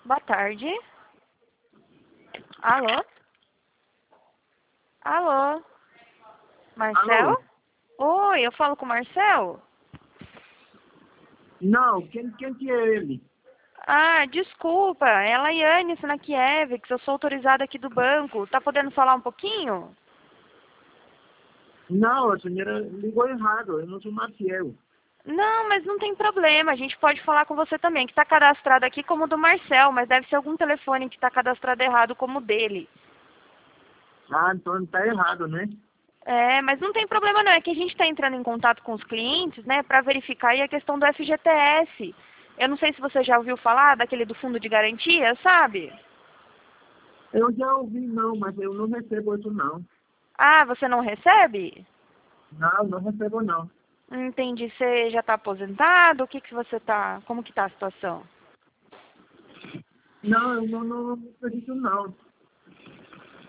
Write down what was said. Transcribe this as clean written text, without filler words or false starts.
Boa tarde. Alô? Alô? Marcel? Alô? Oi, eu falo com o Marcel? Não, quem que é ele? Ah, desculpa, é a Laiane Sanakiewicz, eu sou autorizada aqui do banco. Tá podendo falar um pouquinho? Não, a senhora ligou errado, eu não sou Maciel. Não, mas não tem problema, a gente pode falar com você também, que está cadastrado aqui como do Marcel, mas deve ser algum telefone que está cadastrado errado como o dele. Ah, então tá errado, né? É, mas não tem problema não, é que a gente está entrando em contato com os clientes, né, para verificar aí a questão do FGTS. Eu não sei se você já ouviu falar daquele do fundo de garantia, sabe? Eu já ouvi não, mas eu não recebo isso não. Ah, você não recebe? Não recebo não. Entendi, você já está aposentado? O que que você tá, como que tá a situação? Não, eu não acredito não.